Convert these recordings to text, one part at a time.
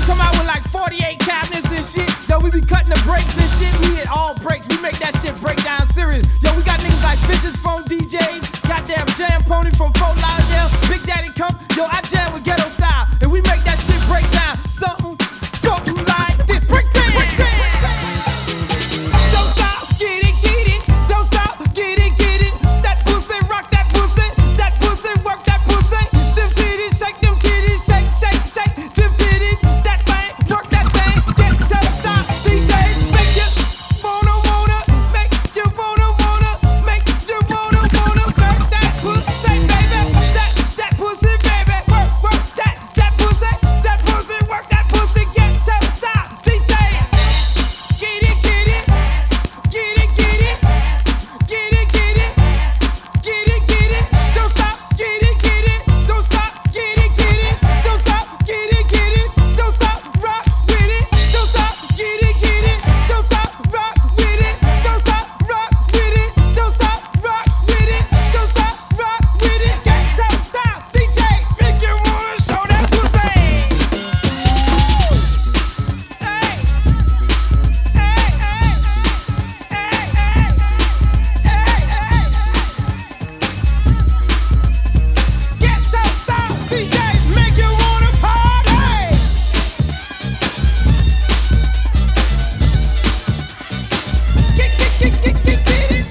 Come out with like 48 cabinets and shit. Yo, we be cutting the brakes and shit. We hit all brakes. We make that shit break down serious. Yo, we got niggas like Bitches Phone DJs. Goddamn Jam Pony from Fort Lauderdale. Big Daddy Come. Yo, I jam with Ghetto Style. And we make that shit break down. Something like this. Break down. Break down. Don't stop, get it, get it. Don't stop, get it, get it. That pussy, rock that pussy. That pussy, work that pussy. Them titties, shake, shake, shake. Them titties, that thing, work that thing. Get to stop, DJ. Make you wanna, make you wanna, make you wanna, work that pussy, baby. That pussy, baby. Work that pussy, work that pussy. Get to stop, DJ. Get it, get it. Get it, get it. Get it, get it. Get it, get it. Don't stop, get it, get it. Don't stop, get it, get it. Don't stop, get it, get it. Don't stop, rock with it. Don't stop, get it, get it. Don't stop, rock with it. Don't stop, rock with it. Don't stop, rock with it. Don't stop, rock with it. Get to stop, DJ. Make you wanna show that pussy. Hey, Get to stop, DJ. Make you wanna party. Get it.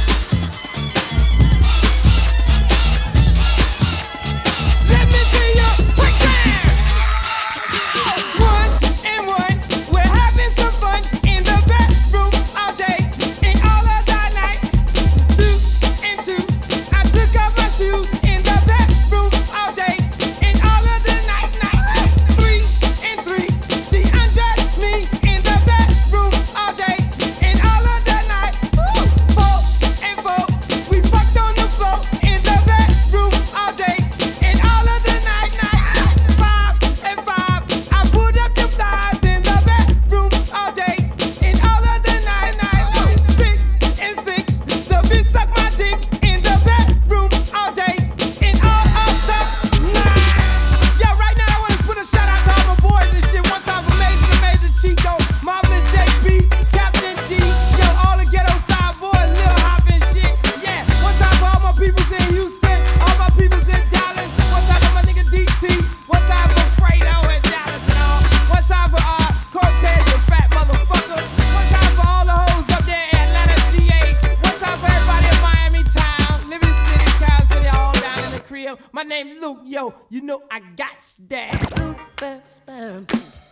Let me see you break down. 1 and 1, we're having some fun in the bedroom all day and all of the night. 2 and 2, I took off my shoes in the bedroom all day and all of the night. 3 and 3, she undressed me in the bedroom all day and all of the night. 4 and 4, we fucked on the floor in the bedroom all day and all of the night. 5 and 5, I put up them thighs in the bedroom all day and all of the night. 6 and 6, the bitch suck my dick in the bedroom all day and all of the night. Yo, right now I want to put a shout out to all my boys and shit. One time for Amazing Chico, Marvelous JB, Captain D, yo, all the Ghetto Style boys, Lil Hop and shit. Yeah, one time for all my peoples in Houston, all my peoples in Dallas. One time for my nigga DT, one time for Fredo in Dallas and all. One time for Cortez, you fat motherfucker. One time for all the hoes up there in Atlanta, GA. One time for everybody in Miami town, Liberty City, Cal City, all down in the crib. My name Luke, yo, you know I got that. Super sperm.